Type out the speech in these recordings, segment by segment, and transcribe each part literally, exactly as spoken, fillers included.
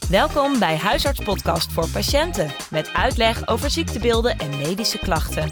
Welkom bij Huisartspodcast voor patiënten met uitleg over ziektebeelden en medische klachten.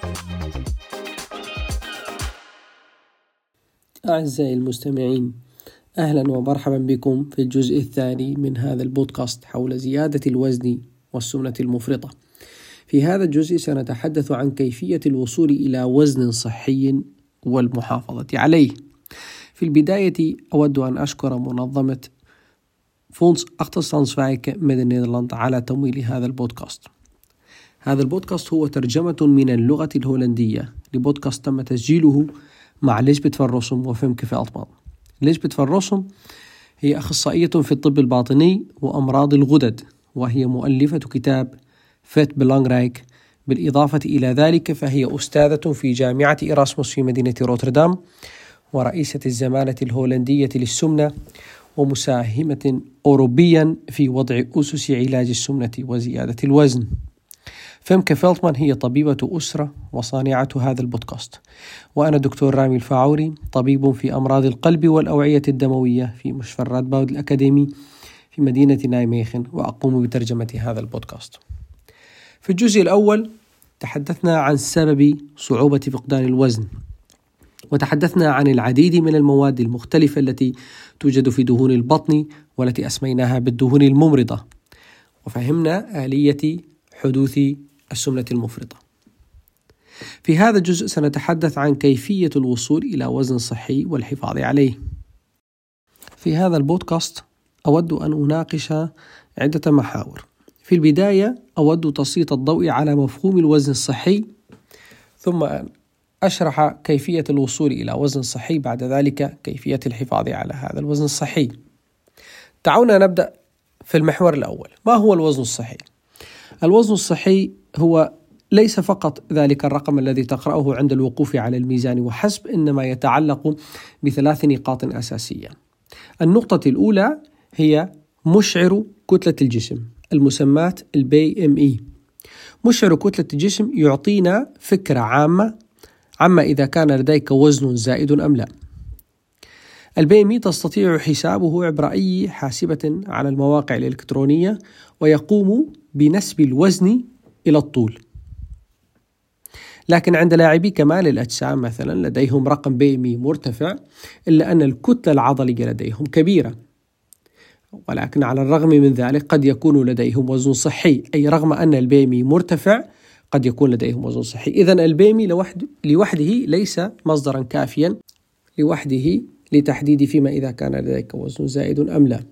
أعزائي المستمعين، أهلا ومرحبا بكم في الجزء الثاني من هذا البودكاست حول زيادة الوزن والسمنة المفرطة. في هذا الجزء سنتحدث عن كيفية الوصول إلى وزن صحي والمحافظة عليه. في البداية أود أن أشكر منظمة Fonds Achterstandswijken met de Nederland على تمويل هذا البودكاست. هذا البودكاست هو ترجمة من اللغة الهولندية لبودكاست تم تسجيله مع ليزبيت فان روسم وفيمكه فيلتمان. ليزبيت فان روسم هي أخصائية في الطب الباطني وأمراض الغدد، وهي مؤلفة كتاب فيت بلانغرايك. بالإضافة إلى ذلك فهي أستاذة في جامعة إراسموس في مدينة روتردام، ورئيسة الزمالة الهولندية للسمنة، ومساهمة أوروبيا في وضع أسس علاج السمنة وزيادة الوزن. فيمكه فيلتمان هي طبيبة أسرة وصانعة هذا البودكاست، وأنا دكتور رامي الفاعوري، طبيب في أمراض القلب والأوعية الدموية في مستشفى رادباود الأكاديمي في مدينة نايميخن، وأقوم بترجمة هذا البودكاست. في الجزء الأول تحدثنا عن سبب صعوبة فقدان الوزن، وتحدثنا عن العديد من المواد المختلفة التي توجد في دهون البطن والتي أسميناها بالدهون الممرضة، وفهمنا آلية حدوث السمنة المفرطة. في هذا الجزء سنتحدث عن كيفية الوصول إلى وزن صحي والحفاظ عليه. في هذا البودكاست أود أن أناقش عدة محاور. في البداية أود تسليط الضوء على مفهوم الوزن الصحي، ثم أن أشرح كيفية الوصول إلى وزن صحي، بعد ذلك كيفية الحفاظ على هذا الوزن الصحي. دعونا نبدأ في المحور الأول. ما هو الوزن الصحي؟ الوزن الصحي هو ليس فقط ذلك الرقم الذي تقرأه عند الوقوف على الميزان وحسب، إنما يتعلق بثلاث نقاط أساسية. النقطة الأولى هي مشعر كتلة الجسم، المسماة البي ام اي. مشعر كتلة الجسم يعطينا فكرة عامة عما إذا كان لديك وزن زائد أم لا. البي ام اي تستطيع حسابه عبر أي حاسبة على المواقع الإلكترونية، ويقوم بنسب الوزن إلى الطول. لكن عند لاعبي كمال الأجسام مثلا لديهم رقم بي ام اي مرتفع، إلا أن الكتلة العضلية لديهم كبيرة، ولكن على الرغم من ذلك قد يكون لديهم وزن صحي، أي رغم أن البي ام اي مرتفع قد يكون لديهم وزن صحي. إذن البي ام اي لوحده, لوحده ليس مصدرا كافيا لوحده لتحديد فيما إذا كان لديك وزن زائد أم لا.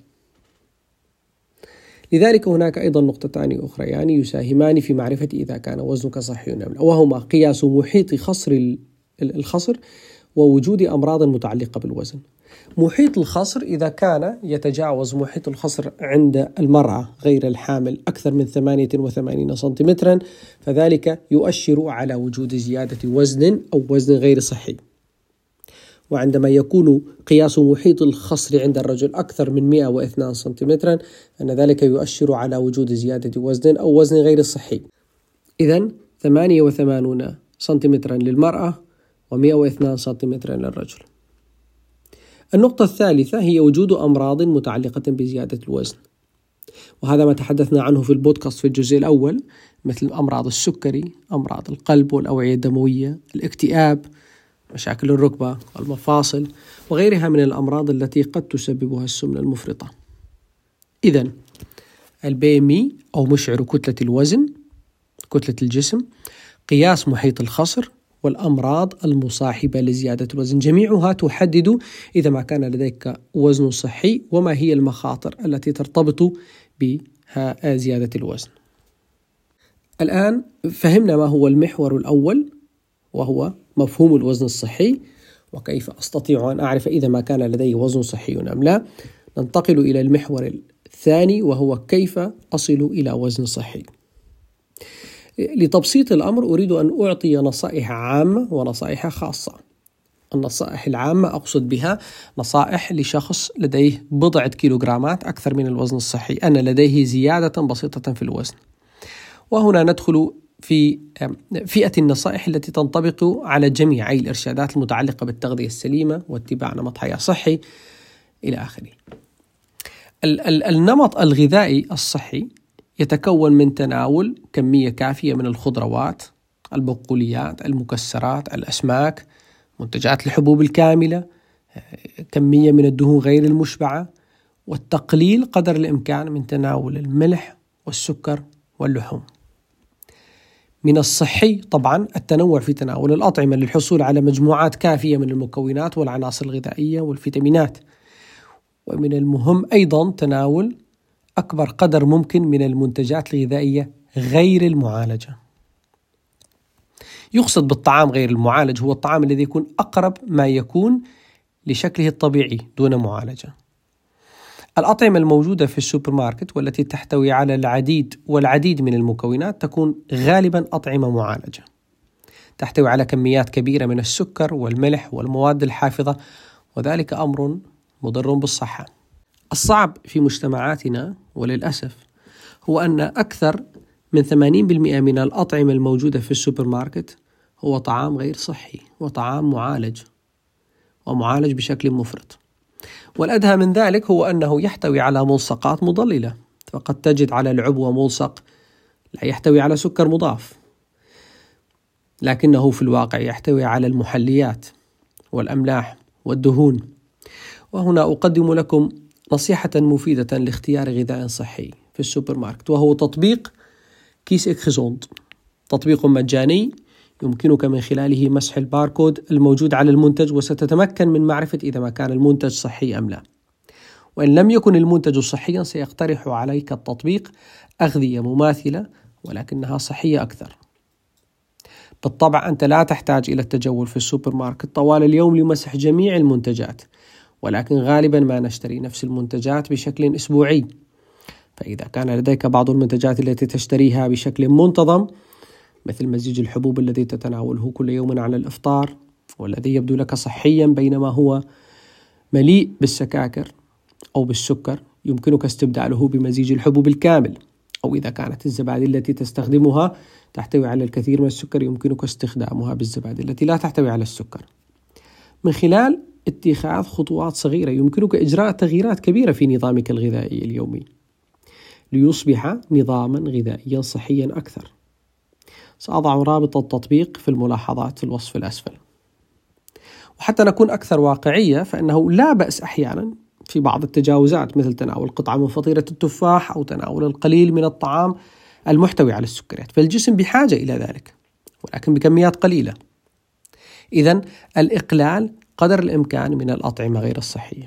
لذلك هناك أيضا نقطتان أخريان يساهمان في معرفة إذا كان وزنك صحي أم لا، وهما قياس محيط خصر الخصر ووجود أمراض متعلقة بالوزن. محيط الخصر إذا كان يتجاوز محيط الخصر عند المرأة غير الحامل أكثر من ثمانية وثمانين سنتيمترا، فذلك يؤشر على وجود زيادة وزن أو وزن غير صحي. وعندما يكون قياس محيط الخصر عند الرجل أكثر من مئة واثنين سنتيمترا، أن ذلك يؤشر على وجود زيادة وزن أو وزن غير صحي. إذن ثمانية وثمانين سنتيمترا للمرأة ومئة واثنين سنتيمترا للرجل. النقطة الثالثة هي وجود أمراض متعلقة بزيادة الوزن، وهذا ما تحدثنا عنه في البودكاست في الجزء الأول، مثل أمراض السكري، أمراض القلب والأوعية الدموية، الاكتئاب، مشاكل الركبة والمفاصل، وغيرها من الأمراض التي قد تسببها السمنة المفرطة. إذن البي ام اي أو مشعر كتلة الوزن، كتلة الجسم، قياس محيط الخصر، والأمراض المصاحبة لزيادة الوزن، جميعها تحدد إذا ما كان لديك وزن صحي وما هي المخاطر التي ترتبط بزيادة الوزن. الآن فهمنا ما هو المحور الأول، وهو مفهوم الوزن الصحي وكيف أستطيع أن أعرف إذا ما كان لدي وزن صحي أم لا. ننتقل إلى المحور الثاني، وهو كيف أصل إلى وزن صحي. لتبسيط الأمر أريد أن أعطي نصائح عامة ونصائح خاصة. النصائح العامة أقصد بها نصائح لشخص لديه بضعة كيلوغرامات أكثر من الوزن الصحي، أن لديه زيادة بسيطة في الوزن. وهنا ندخل في فئة النصائح التي تنطبق على جميع أي الإرشادات المتعلقة بالتغذية السليمة واتباع نمط حياة صحي إلى آخره. النمط الغذائي الصحي يتكون من تناول كمية كافية من الخضروات، البقوليات، المكسرات، الأسماك، منتجات الحبوب الكاملة، كمية من الدهون غير المشبعة، والتقليل قدر الإمكان من تناول الملح والسكر واللحوم. من الصحي طبعا التنوع في تناول الأطعمة للحصول على مجموعات كافية من المكونات والعناصر الغذائية والفيتامينات. ومن المهم أيضا تناول أكبر قدر ممكن من المنتجات الغذائية غير المعالجة. يقصد بالطعام غير المعالج هو الطعام الذي يكون أقرب ما يكون لشكله الطبيعي دون معالجة. الأطعمة الموجودة في السوبر ماركت والتي تحتوي على العديد والعديد من المكونات تكون غالبا أطعمة معالجة، تحتوي على كميات كبيرة من السكر والملح والمواد الحافظة، وذلك أمر مضر بالصحة. الصعب في مجتمعاتنا وللأسف هو أن أكثر من ثمانين بالمئة من الأطعمة الموجودة في السوبر ماركت هو طعام غير صحي وطعام معالج ومعالج بشكل مفرط. والأدهى من ذلك هو أنه يحتوي على ملصقات مضللة، فقد تجد على العبوة ملصق لا يحتوي على سكر مضاف، لكنه في الواقع يحتوي على المحليات والأملاح والدهون. وهنا أقدم لكم نصيحة مفيدة لاختيار غذاء صحي في السوبر ماركت، وهو تطبيق كيس إكخزوند، تطبيق مجاني يمكنك من خلاله مسح الباركود الموجود على المنتج، وستتمكن من معرفة إذا ما كان المنتج صحي أم لا. وإن لم يكن المنتج صحيا سيقترح عليك التطبيق أغذية مماثلة ولكنها صحية أكثر. بالطبع أنت لا تحتاج إلى التجول في السوبر ماركت طوال اليوم لمسح جميع المنتجات، ولكن غالبا ما نشتري نفس المنتجات بشكل أسبوعي. فإذا كان لديك بعض المنتجات التي تشتريها بشكل منتظم، مثل مزيج الحبوب الذي تتناوله كل يوم على الإفطار والذي يبدو لك صحيا بينما هو مليء بالسكاكر أو بالسكر، يمكنك استبداله بمزيج الحبوب الكامل. أو إذا كانت الزبادي التي تستخدمها تحتوي على الكثير من السكر، يمكنك استخدامها بالزبادي التي لا تحتوي على السكر. من خلال اتخاذ خطوات صغيرة يمكنك إجراء تغييرات كبيرة في نظامك الغذائي اليومي ليصبح نظاما غذائيا صحيا أكثر. سأضع رابط التطبيق في الملاحظات في الوصف الأسفل. وحتى نكون أكثر واقعية، فإنه لا بأس أحيانا في بعض التجاوزات مثل تناول قطعة من فطيرة التفاح أو تناول القليل من الطعام المحتوي على السكريات، فالجسم بحاجة إلى ذلك ولكن بكميات قليلة. إذن الإقلال قدر الإمكان من الأطعمة غير الصحية.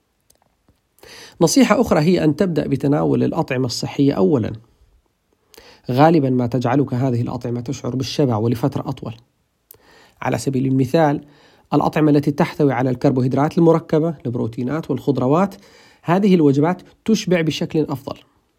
نصيحة أخرى هي أن تبدأ بتناول الأطعمة الصحية أولا. غالبا ما تجعلك هذه الأطعمة تشعر بالشبع ولفترة أطول. على سبيل المثال الأطعمة التي تحتوي على الكربوهيدرات المركبة، البروتينات والخضروات، هذه الوجبات تشبع بشكل أفضل.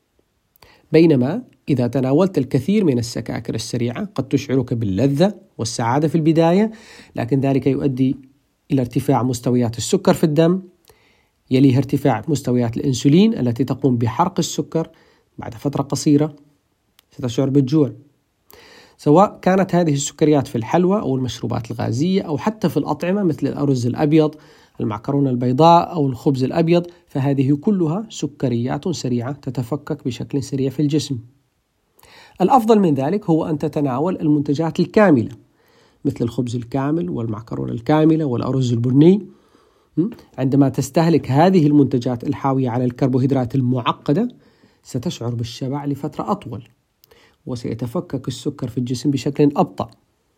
بينما إذا تناولت الكثير من السكاكر السريعة قد تشعرك باللذة والسعادة في البداية، لكن ذلك يؤدي إلى ارتفاع مستويات السكر في الدم، يليها ارتفاع مستويات الأنسولين التي تقوم بحرق السكر. بعد فترة قصيرة ستشعر بالجوع، سواء كانت هذه السكريات في الحلوى أو المشروبات الغازية أو حتى في الأطعمة مثل الأرز الأبيض، المعكرونة البيضاء أو الخبز الأبيض، فهذه كلها سكريات سريعة تتفكك بشكل سريع في الجسم. الأفضل من ذلك هو أن تتناول المنتجات الكاملة مثل الخبز الكامل والمعكرونة الكاملة والأرز البني. عندما تستهلك هذه المنتجات الحاوية على الكربوهيدرات المعقدة ستشعر بالشبع لفترة أطول، وسيتفكك السكر في الجسم بشكل أبطأ.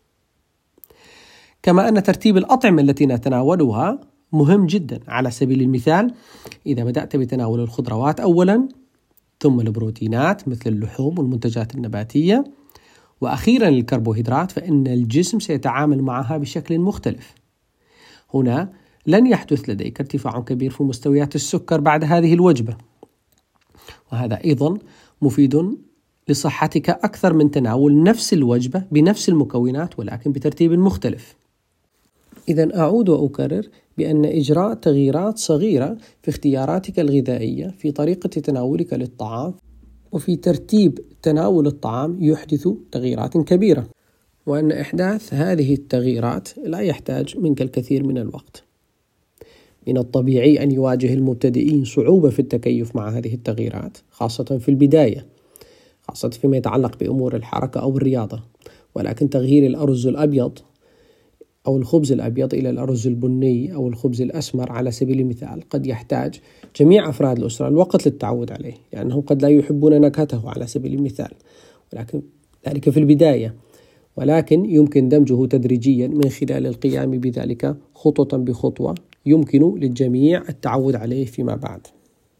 كما أن ترتيب الأطعمة التي نتناولها مهم جدا. على سبيل المثال إذا بدأت بتناول الخضروات أولا، ثم البروتينات مثل اللحوم والمنتجات النباتية، وأخيرا الكربوهيدرات، فإن الجسم سيتعامل معها بشكل مختلف. هنا لن يحدث لديك ارتفاع كبير في مستويات السكر بعد هذه الوجبة، وهذا أيضا مفيد لصحتك أكثر من تناول نفس الوجبة بنفس المكونات ولكن بترتيب مختلف. إذن أعود وأكرر بأن إجراء تغييرات صغيرة في اختياراتك الغذائية في طريقة تناولك للطعام وفي ترتيب تناول الطعام يحدث تغييرات كبيرة، وأن إحداث هذه التغييرات لا يحتاج منك الكثير من الوقت. من الطبيعي أن يواجه المبتدئين صعوبة في التكيف مع هذه التغييرات، خاصة في البداية، خاصة فيما يتعلق بأمور الحركة أو الرياضة. ولكن تغيير الأرز الأبيض أو الخبز الأبيض إلى الأرز البني أو الخبز الأسمر على سبيل المثال قد يحتاج جميع أفراد الأسرة الوقت للتعود عليه، لأنهم قد لا يحبون نكهته على سبيل المثال، ولكن ذلك في البداية، ولكن يمكن دمجه تدريجيا من خلال القيام بذلك خطوة بخطوة يمكن للجميع التعود عليه فيما بعد.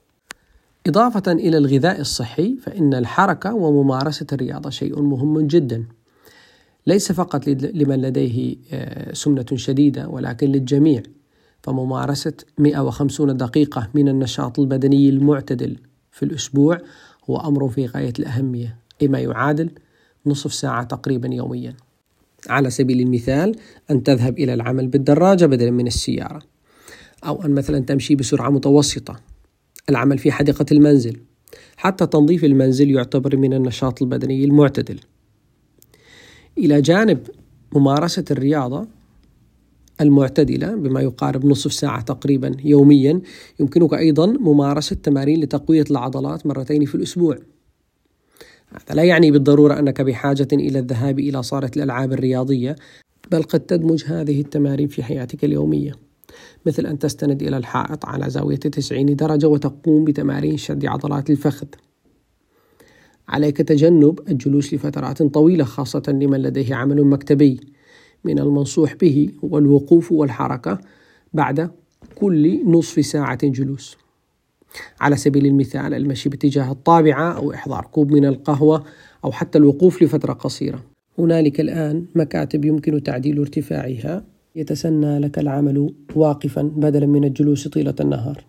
إضافة إلى الغذاء الصحي، فإن الحركة وممارسة الرياضة شيء مهم جدا، ليس فقط لمن لديه سمنة شديدة ولكن للجميع. فممارسة مئة وخمسين دقيقة من النشاط البدني المعتدل في الأسبوع هو أمر في غاية الأهمية، أي ما يعادل نصف ساعة تقريبا يوميا. على سبيل المثال أن تذهب إلى العمل بالدراجة بدلا من السيارة، أو أن مثلا تمشي بسرعة متوسطة، العمل في حديقة المنزل، حتى تنظيف المنزل يعتبر من النشاط البدني المعتدل. إلى جانب ممارسة الرياضة المعتدلة بما يقارب نصف ساعة تقريبا يوميا، يمكنك أيضا ممارسة تمارين لتقوية العضلات مرتين في الأسبوع. هذا لا يعني بالضرورة أنك بحاجة إلى الذهاب إلى صالة الألعاب الرياضية، بل قد تدمج هذه التمارين في حياتك اليومية، مثل أن تستند إلى الحائط على زاوية تسعين درجة وتقوم بتمارين شد عضلات الفخذ. عليك تجنب الجلوس لفترات طويلة، خاصة لمن لديه عمل مكتبي. من المنصوح به والوقوف والحركة بعد كل نصف ساعة جلوس. على سبيل المثال المشي باتجاه الطابعة أو إحضار كوب من القهوة أو حتى الوقوف لفترة قصيرة. هنالك الآن مكاتب يمكن تعديل ارتفاعها، يتسنى لك العمل واقفا بدلا من الجلوس طيلة النهار.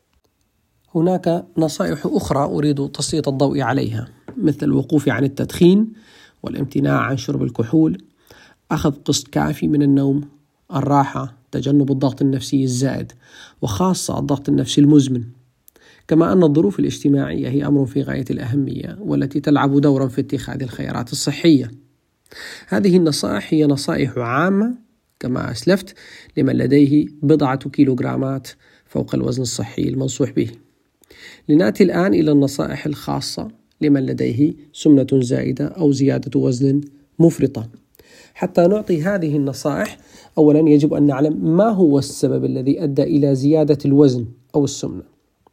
هناك نصائح أخرى أريد تسليط الضوء عليها، مثل الوقوف عن التدخين والامتناع عن شرب الكحول، أخذ قسط كافي من النوم، الراحة، تجنب الضغط النفسي الزائد وخاصة الضغط النفسي المزمن. كما أن الظروف الاجتماعية هي أمر في غاية الأهمية والتي تلعب دورا في اتخاذ الخيارات الصحية. هذه النصائح هي نصائح عامة كما أسلفت لمن لديه بضعة كيلوغرامات فوق الوزن الصحي المنصوح به. لنأتي الآن إلى النصائح الخاصة لمن لديه سمنة زائدة أو زيادة وزن مفرطة. حتى نعطي هذه النصائح، أولا يجب أن نعلم ما هو السبب الذي أدى إلى زيادة الوزن أو السمنة.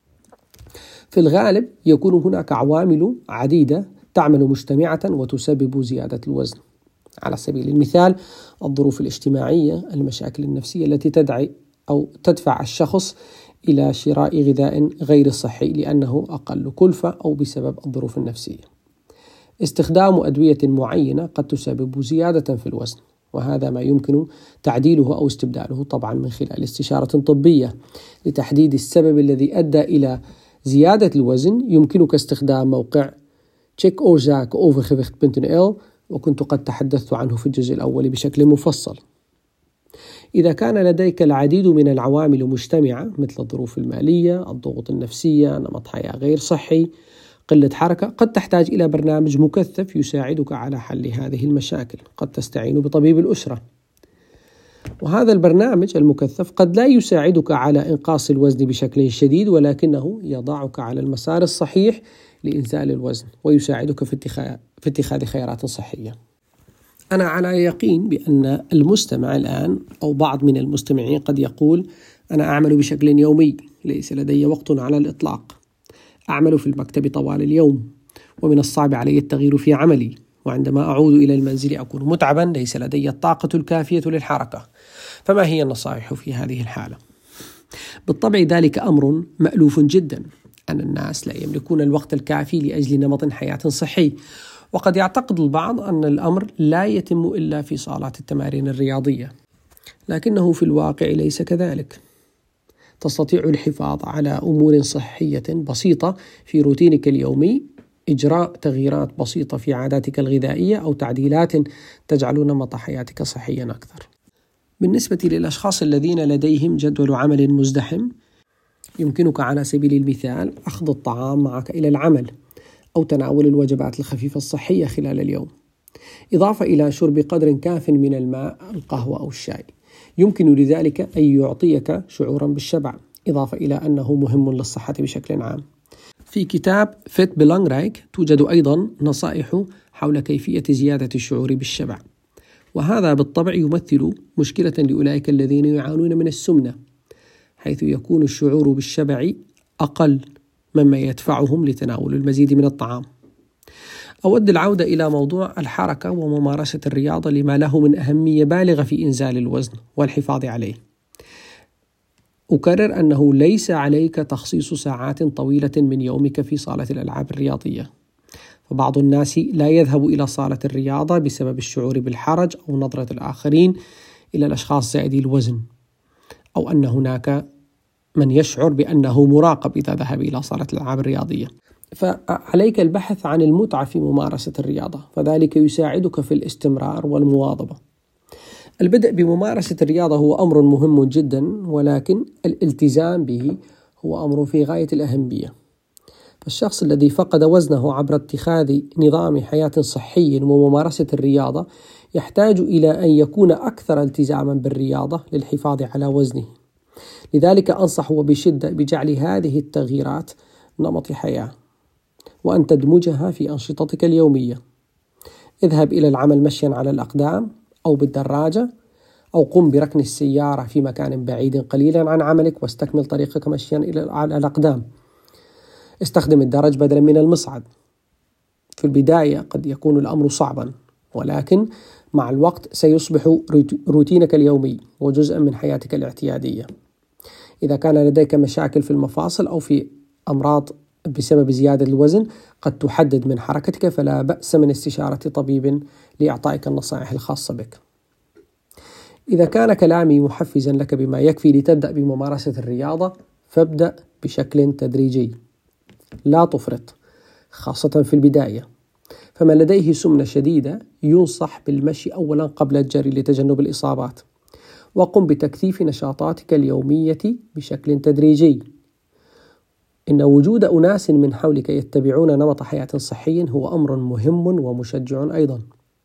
في الغالب يكون هناك عوامل عديدة تعمل مجتمعة وتسبب زيادة الوزن. على سبيل المثال الظروف الاجتماعية، المشاكل النفسية التي تدعي أو تدفع الشخص إلى شراء غذاء غير صحي لأنه أقل كلفة أو بسبب الظروف النفسية. استخدام أدوية معينة قد تسبب زيادة في الوزن، وهذا ما يمكن تعديله أو استبداله طبعا من خلال استشارة طبية لتحديد السبب الذي أدى إلى زيادة الوزن. يمكنك استخدام موقع تشيك أورزاك أوفرغيفت دوت إن إل، وكنت قد تحدثت عنه في الجزء الأول بشكل مفصل. إذا كان لديك العديد من العوامل مجتمعة مثل الظروف المالية، الضغوط النفسية، نمط حياة غير صحي، قلة حركة، قد تحتاج إلى برنامج مكثف يساعدك على حل هذه المشاكل. قد تستعين بطبيب الأسرة، وهذا البرنامج المكثف قد لا يساعدك على إنقاص الوزن بشكل شديد، ولكنه يضعك على المسار الصحيح لإنزال الوزن ويساعدك في اتخاذ في اتخاذ خيارات صحية. أنا على يقين بأن المستمع الآن أو بعض من المستمعين قد يقول: أنا أعمل بشكل يومي، ليس لدي وقت على الإطلاق، أعمل في المكتب طوال اليوم ومن الصعب علي التغيير في عملي، وعندما أعود إلى المنزل أكون متعبا، ليس لدي الطاقة الكافية للحركة. فما هي النصائح في هذه الحالة؟ بالطبع ذلك أمر مألوف جدا، أن الناس لا يملكون الوقت الكافي لأجل نمط حياة صحي، وقد يعتقد البعض أن الأمر لا يتم إلا في صالات التمارين الرياضية، لكنه في الواقع ليس كذلك. تستطيع الحفاظ على أمور صحية بسيطة في روتينك اليومي، إجراء تغييرات بسيطة في عاداتك الغذائية أو تعديلات تجعل نمط حياتك صحيا أكثر. بالنسبة للأشخاص الذين لديهم جدول عمل مزدحم، يمكنك على سبيل المثال أخذ الطعام معك إلى العمل أو تناول الوجبات الخفيفة الصحية خلال اليوم، إضافة إلى شرب قدر كاف من الماء، القهوة أو الشاي. يمكن لذلك أن يعطيك شعورا بالشبع، إضافة إلى أنه مهم للصحة بشكل عام. في كتاب فيت بلانغرايك توجد أيضا نصائح حول كيفية زيادة الشعور بالشبع، وهذا بالطبع يمثل مشكلة لأولئك الذين يعانون من السمنة، حيث يكون الشعور بالشبع أقل مما يدفعهم لتناول المزيد من الطعام. أود العودة إلى موضوع الحركة وممارسة الرياضة لما له من أهمية بالغة في إنزال الوزن والحفاظ عليه. أكرر أنه ليس عليك تخصيص ساعات طويلة من يومك في صالة الألعاب الرياضية، فبعض الناس لا يذهب إلى صالة الرياضة بسبب الشعور بالحرج أو نظرة الآخرين إلى الأشخاص زائدي الوزن، أو أن هناك من يشعر بأنه مراقب إذا ذهب إلى صالة الألعاب الرياضية. فعليك البحث عن المتعة في ممارسة الرياضة، فذلك يساعدك في الاستمرار والمواظبة. البدء بممارسة الرياضة هو أمر مهم جدا، ولكن الالتزام به هو أمر في غاية الأهمية. فالشخص الذي فقد وزنه عبر اتخاذ نظام حياة صحي وممارسة الرياضة يحتاج إلى أن يكون أكثر التزاما بالرياضة للحفاظ على وزنه. لذلك أنصح بشدة بجعل هذه التغييرات نمط حياة، وأن تدمجها في أنشطتك اليومية. اذهب إلى العمل مشيا على الأقدام أو بالدراجة، أو قم بركن السيارة في مكان بعيد قليلا عن عملك واستكمل طريقك مشيا إلى الأقدام. استخدم الدرج بدلا من المصعد. في البداية قد يكون الأمر صعبا، ولكن مع الوقت سيصبح روتينك اليومي وجزءا من حياتك الاعتيادية. إذا كان لديك مشاكل في المفاصل أو في أمراض بسبب زيادة الوزن قد تحدد من حركتك، فلا بأس من استشارة طبيب لإعطائك النصائح الخاصة بك. إذا كان كلامي محفزا لك بما يكفي لتبدأ بممارسة الرياضة، فابدأ بشكل تدريجي، لا تفرط، خاصة في البداية. فمن لديه سمنة شديدة ينصح بالمشي أولا قبل الجري لتجنب الإصابات، وقم بتكثيف نشاطاتك اليومية بشكل تدريجي. إن وجود أناس من حولك يتبعون نمط حياة صحي هو أمر مهم ومشجع أيضا.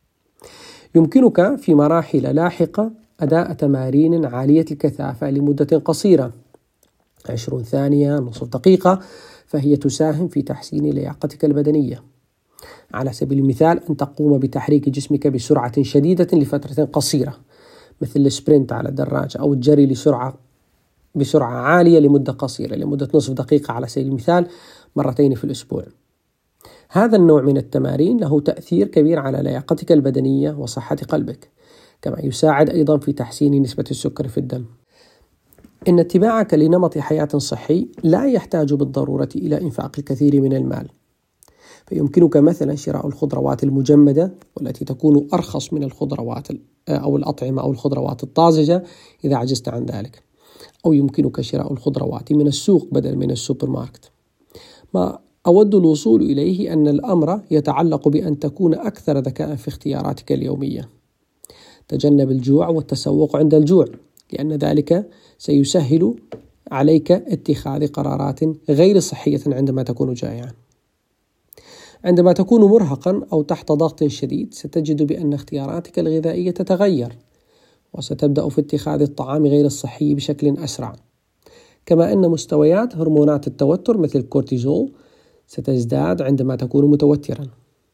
يمكنك في مراحل لاحقة أداء تمارين عالية الكثافة لمدة قصيرة، عشرين ثانية، نصف دقيقة، فهي تساهم في تحسين لياقتك البدنية. على سبيل المثال أن تقوم بتحريك جسمك بسرعة شديدة لفترة قصيرة، مثل السبرنت على الدراجة، أو الجري لسرعة بسرعة عالية لمدة قصيرة لمدة نصف دقيقة على سبيل المثال مرتين في الأسبوع. هذا النوع من التمارين له تأثير كبير على لياقتك البدنية وصحة قلبك، كما يساعد أيضا في تحسين نسبة السكر في الدم. إن اتباعك لنمط حياة صحي لا يحتاج بالضرورة إلى إنفاق الكثير من المال، فيمكنك مثلا شراء الخضروات المجمدة والتي تكون أرخص من الخضروات أو الأطعمة أو الخضروات الطازجة إذا عجزت عن ذلك، أو يمكنك شراء الخضروات من السوق بدل من السوبر ماركت. ما أود الوصول إليه أن الأمر يتعلق بأن تكون أكثر ذكاء في اختياراتك اليومية. تجنب الجوع والتسوق عند الجوع، لأن ذلك سيسهل عليك اتخاذ قرارات غير صحية عندما تكون جائعا. عندما تكون مرهقا أو تحت ضغط شديد ستجد بأن اختياراتك الغذائية تتغير، وستبدأ في اتخاذ الطعام غير الصحي بشكل أسرع. كما أن مستويات هرمونات التوتر مثل الكورتيزول ستزداد عندما تكون متوترا.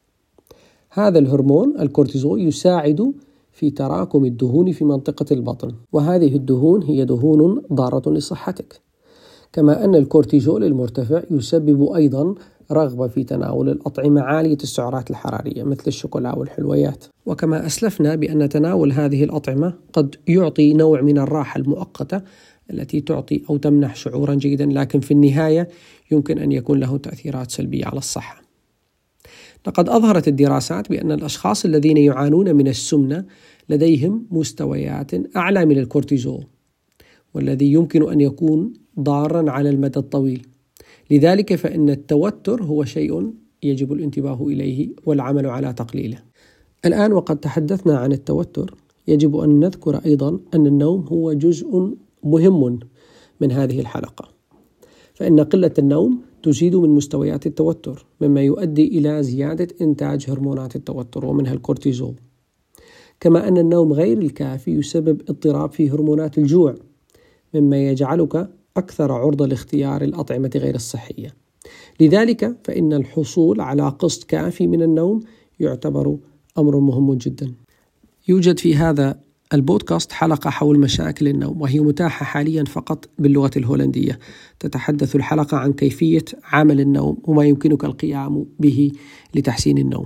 هذا الهرمون الكورتيزول يساعد في تراكم الدهون في منطقة البطن، وهذه الدهون هي دهون ضارة لصحتك. كما أن الكورتيزول المرتفع يسبب أيضا رغبة في تناول الأطعمة عالية السعرات الحرارية مثل الشوكولا والحلويات. وكما أسلفنا بأن تناول هذه الأطعمة قد يعطي نوع من الراحة المؤقتة التي تعطي أو تمنح شعورا جيدا، لكن في النهاية يمكن أن يكون له تأثيرات سلبية على الصحة. لقد أظهرت الدراسات بأن الأشخاص الذين يعانون من السمنة لديهم مستويات أعلى من الكورتيزول، والذي يمكن أن يكون ضارا على المدى الطويل. لذلك فإن التوتر هو شيء يجب الانتباه إليه والعمل على تقليله. الآن وقد تحدثنا عن التوتر، يجب أن نذكر أيضا أن النوم هو جزء مهم من هذه الحلقة، فإن قلة النوم تزيد من مستويات التوتر، مما يؤدي إلى زيادة إنتاج هرمونات التوتر ومنها الكورتيزول. كما أن النوم غير الكافي يسبب اضطراب في هرمونات الجوع، مما يجعلك أكثر عرضة لاختيار الأطعمة غير الصحية. لذلك فإن الحصول على قسط كافي من النوم يعتبر أمر مهم جدا. يوجد في هذا البودكاست حلقة حول مشاكل النوم، وهي متاحة حاليا فقط باللغة الهولندية. تتحدث الحلقة عن كيفية عمل النوم وما يمكنك القيام به لتحسين النوم.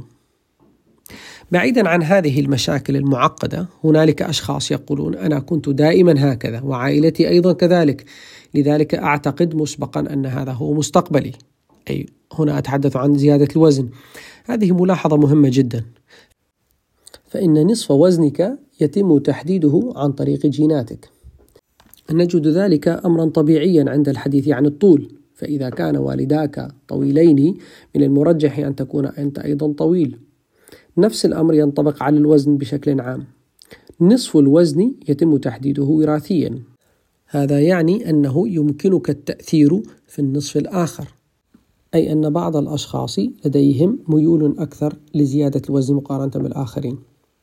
بعيدا عن هذه المشاكل المعقدة، هنالك أشخاص يقولون أنا كنت دائما هكذا وعائلتي أيضا كذلك، لذلك أعتقد مسبقا أن هذا هو مستقبلي. أي هنا أتحدث عن زيادة الوزن. هذه ملاحظة مهمة جدا، فإن نصف وزنك يتم تحديده عن طريق جيناتك. نجد ذلك أمرا طبيعيا عند الحديث عن الطول، فإذا كان والداك طويلين من المرجح أن تكون أنت أيضا طويل. نفس الأمر ينطبق على الوزن بشكل عام. نصف الوزن يتم تحديده وراثيا، هذا يعني أنه يمكنك التأثير في النصف الآخر، أي أن بعض الأشخاص لديهم ميول أكثر لزيادة الوزن مقارنة بالآخرين.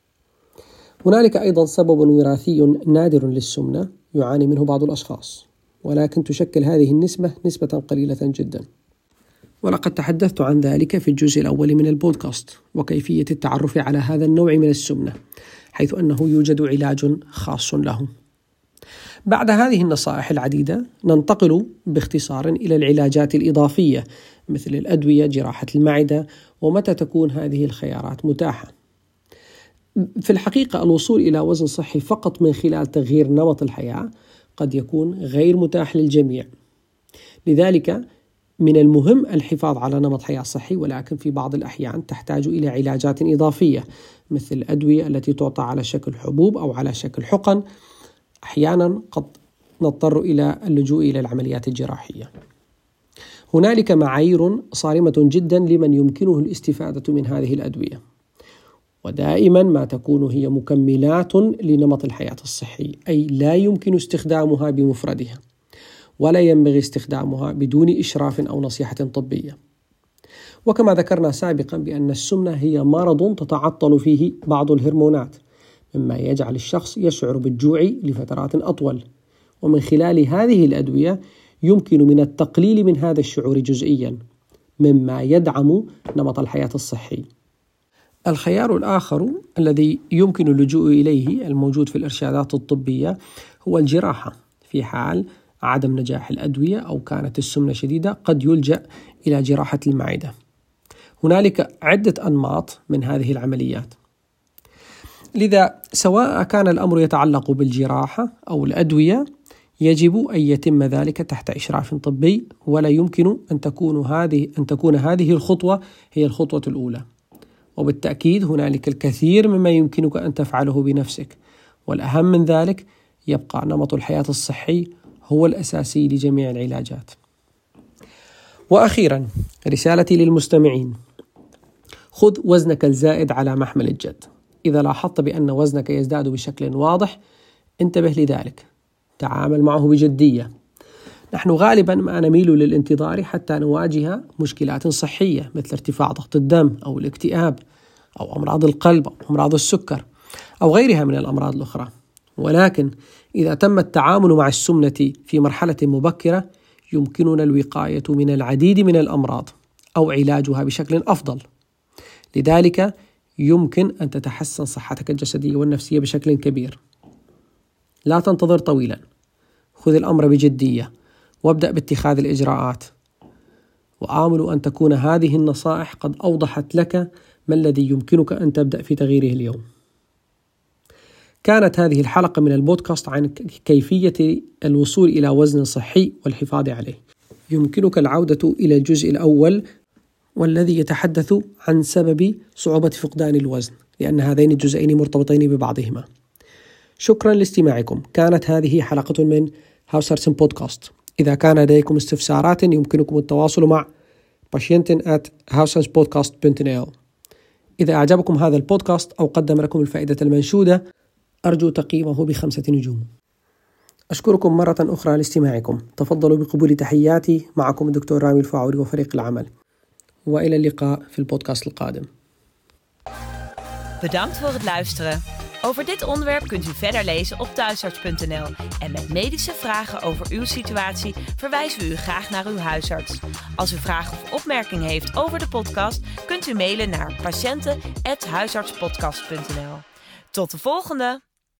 هنالك أيضا سبب وراثي نادر للسمنة يعاني منه بعض الأشخاص، ولكن تشكل هذه النسبة نسبة قليلة جدا، ولقد تحدثت عن ذلك في الجزء الأول من البودكاست وكيفية التعرف على هذا النوع من السمنة، حيث أنه يوجد علاج خاص له. بعد هذه النصائح العديدة ننتقل باختصار إلى العلاجات الإضافية مثل الأدوية، جراحة المعدة، ومتى تكون هذه الخيارات متاحة. في الحقيقة الوصول إلى وزن صحي فقط من خلال تغيير نمط الحياة قد يكون غير متاح للجميع، لذلك من المهم الحفاظ على نمط حياة صحي، ولكن في بعض الأحيان تحتاج إلى علاجات إضافية مثل الأدوية التي تعطى على شكل حبوب أو على شكل حقن. أحيانا قد نضطر إلى اللجوء إلى العمليات الجراحية. هنالك معايير صارمة جدا لمن يمكنه الاستفادة من هذه الأدوية، ودائما ما تكون هي مكملات لنمط الحياة الصحي، أي لا يمكن استخدامها بمفردها، ولا ينبغي استخدامها بدون إشراف أو نصيحة طبية. وكما ذكرنا سابقا بأن السمنة هي مرض تتعطل فيه بعض الهرمونات، مما يجعل الشخص يشعر بالجوع لفترات أطول، ومن خلال هذه الأدوية يمكن من التقليل من هذا الشعور جزئيا، مما يدعم نمط الحياة الصحي. الخيار الآخر الذي يمكن اللجوء إليه الموجود في الإرشادات الطبية هو الجراحة. في حال عدم نجاح الأدوية أو كانت السمنة شديدة قد يلجأ إلى جراحة المعدة. هنالك عدة أنماط من هذه العمليات، لذا سواء كان الأمر يتعلق بالجراحة أو الأدوية يجب أن يتم ذلك تحت إشراف طبي، ولا يمكن أن تكون هذه أن تكون هذه الخطوة هي الخطوة الأولى. وبالتأكيد هنالك الكثير مما يمكنك أن تفعله بنفسك، والأهم من ذلك يبقى نمط الحياة الصحي هو الأساسي لجميع العلاجات. وأخيرا رسالتي للمستمعين: خذ وزنك الزائد على محمل الجد. إذا لاحظت بأن وزنك يزداد بشكل واضح انتبه لذلك، تعامل معه بجدية. نحن غالبا ما نميل للانتظار حتى نواجه مشكلات صحية مثل ارتفاع ضغط الدم أو الاكتئاب أو أمراض القلب أو أمراض السكر أو غيرها من الأمراض الأخرى، ولكن إذا تم التعامل مع السمنة في مرحلة مبكرة يمكننا الوقاية من العديد من الأمراض أو علاجها بشكل أفضل. لذلك يمكن أن تتحسن صحتك الجسدية والنفسية بشكل كبير. لا تنتظر طويلا، خذ الأمر بجدية وابدأ باتخاذ الإجراءات، وآمل أن تكون هذه النصائح قد أوضحت لك ما الذي يمكنك أن تبدأ في تغييره اليوم. كانت هذه الحلقة من البودكاست عن كيفية الوصول إلى وزن صحي والحفاظ عليه. يمكنك العودة إلى الجزء الأول والذي يتحدث عن سبب صعوبة فقدان الوزن، لأن هذين الجزئين مرتبطين ببعضهما. شكرا لاستماعكم. كانت هذه حلقة من هاوسارتسن بودكاست. إذا كان لديكم استفسارات يمكنكم التواصل مع patienten at houseartspodcast dot n l. إذا أعجبكم هذا البودكاست أو قدم لكم الفائدة المنشودة أرجو تقييمه بخمسة نجوم. أشكركم مرة أخرى لاستماعكم. تفضلوا بقبول تحياتي. معكم الدكتور رامي الفاعوري وفريق العمل، وإلى اللقاء في البودكاست القادم. Bedankt voor het luisteren. Over dit onderwerp kunt u verder lezen op thuisarts punt n l. En met medische vragen over uw situatie verwijzen we u graag naar uw huisarts. Als u vragen of opmerkingen heeft over de podcast, kunt u mailen naar patiënten apenstaartje huisartspodcast punt n l. Tot de volgende!